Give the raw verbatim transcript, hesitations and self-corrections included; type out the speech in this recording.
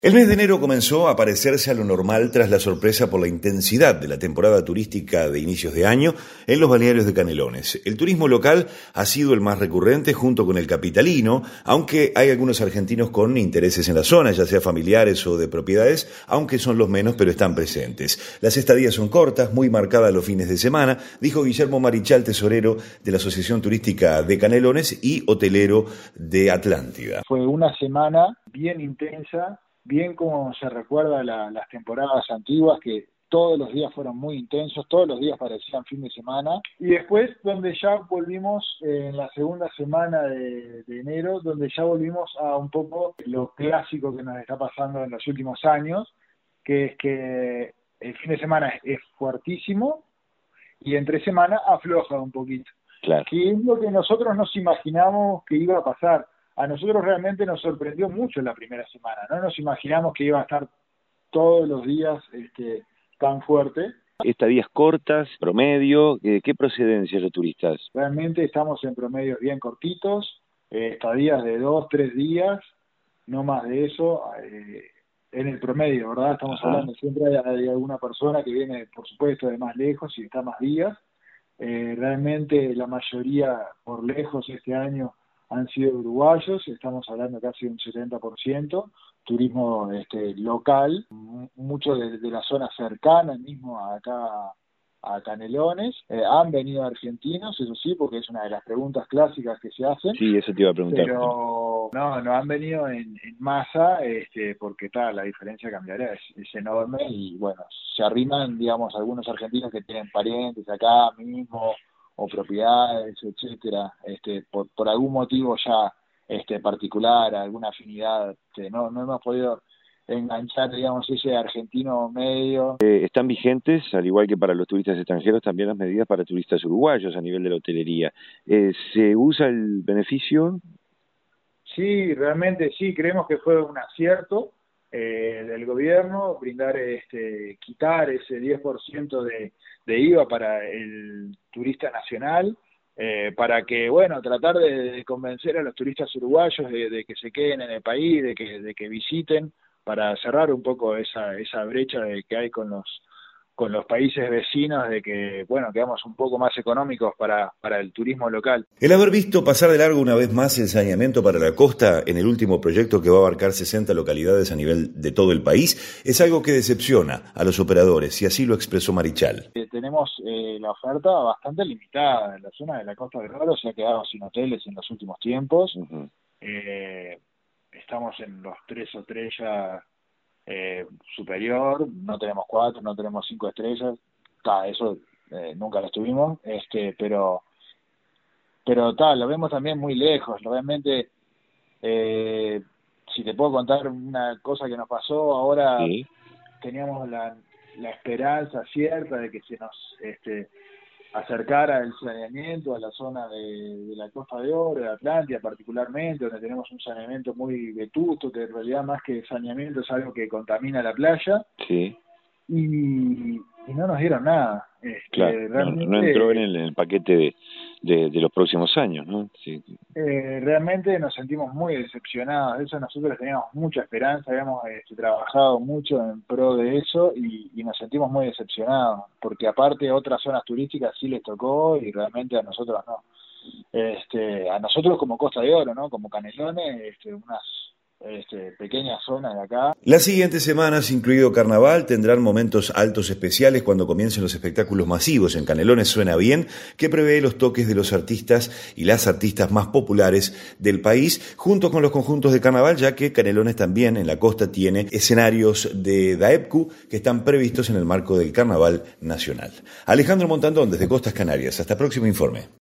El mes de enero comenzó a parecerse a lo normal tras la sorpresa por la intensidad de la temporada turística de inicios de año en los balnearios de Canelones. El turismo local ha sido el más recurrente junto con el capitalino, aunque hay algunos argentinos con intereses en la zona, ya sea familiares o de propiedades, aunque son los menos, pero están presentes. Las estadías son cortas, muy marcadas los fines de semana, dijo Guillermo Marichal, tesorero de la Asociación Turística de Canelones y hotelero de Atlántida. Fue una semana bien intensa, bien como se recuerda la, las temporadas antiguas, que todos los días fueron muy intensos, todos los días parecían fin de semana, y después donde ya volvimos eh, en la segunda semana de, de enero, donde ya volvimos a un poco lo clásico que nos está pasando en los últimos años, que es que el fin de semana es, es fuertísimo y entre semana afloja un poquito, claro. Que es lo que nosotros nos imaginamos que iba a pasar. A nosotros realmente nos sorprendió mucho la primera semana, no nos imaginamos que iba a estar todos los días este, tan fuerte. Estadías cortas, promedio, eh, ¿qué procedencia los turistas? Realmente estamos en promedios bien cortitos, eh, estadías de dos, tres días, no más de eso, eh, en el promedio, ¿verdad? Estamos Ajá. hablando, siempre hay, hay alguna persona que viene, por supuesto, de más lejos y está más días. Eh, realmente la mayoría por lejos este año han sido uruguayos, estamos hablando casi de un setenta por ciento, turismo este, local, mucho de, de la zona cercana, mismo acá a Canelones. Eh, han venido argentinos, eso sí, porque es una de las preguntas clásicas que se hacen. Sí, eso te iba a preguntar. Pero no, no han venido en, en masa, este, porque tal, la diferencia cambiaria es, es enorme y bueno, se arriman, digamos, algunos argentinos que tienen parientes acá mismo, o propiedades, etcétera, este, por, por algún motivo ya este, particular, alguna afinidad, este, no, no hemos podido enganchar, digamos, ese argentino medio. Eh, ¿Están vigentes, al igual que para los turistas extranjeros, también las medidas para turistas uruguayos a nivel de la hotelería? Eh, ¿Se usa el beneficio? Sí, realmente sí, creemos que fue un acierto eh, del gobierno brindar, este, quitar ese diez por ciento de, de I V A para el turista nacional, eh, para que, bueno, tratar de, de convencer a los turistas uruguayos de, de que se queden en el país, de que, de que visiten, para cerrar un poco esa, esa brecha de que hay con los con los países vecinos, de que, bueno, quedamos un poco más económicos para, para el turismo local. El haber visto pasar de largo una vez más el saneamiento para la costa en el último proyecto que va a abarcar sesenta localidades a nivel de todo el país es algo que decepciona a los operadores, y así lo expresó Marichal. Eh, tenemos eh, la oferta bastante limitada. En la zona de la Costa del Oro se ha quedado sin hoteles en los últimos tiempos. Uh-huh. eh, estamos en los tres estrellas Eh, superior, no tenemos cuatro, no tenemos cinco estrellas, ta, eso eh, nunca lo tuvimos, este, pero pero tal, lo vemos también muy lejos. Realmente, eh, si te puedo contar una cosa que nos pasó ahora, sí. Teníamos la, la esperanza cierta de que se nos este, acercara el saneamiento a la zona de, de la Costa de Oro, de Atlántida particularmente, donde tenemos un saneamiento muy vetusto, que en realidad más que saneamiento es algo que contamina la playa. Sí. Y, y no nos dieron nada. Este, claro, realmente, no, no entró en el, en el paquete de, de, de los próximos años, ¿no? Sí. Eh, realmente nos sentimos muy decepcionados de eso. Nosotros teníamos mucha esperanza, habíamos este, trabajado mucho en pro de eso y, y nos sentimos muy decepcionados, porque aparte otras zonas turísticas sí les tocó y realmente a nosotros no. Este, a nosotros como Costa de Oro, ¿no? Como Canelones, este, unas Este, pequeñas zonas de acá. Las siguientes semanas, incluido Carnaval, tendrán momentos altos especiales cuando comiencen los espectáculos masivos. En Canelones Suena Bien, que prevé los toques de los artistas y las artistas más populares del país, junto con los conjuntos de Carnaval, ya que Canelones también en la costa tiene escenarios de Daepku que están previstos en el marco del Carnaval Nacional. Alejandro Montandón, desde Costas Canarias. Hasta próximo informe.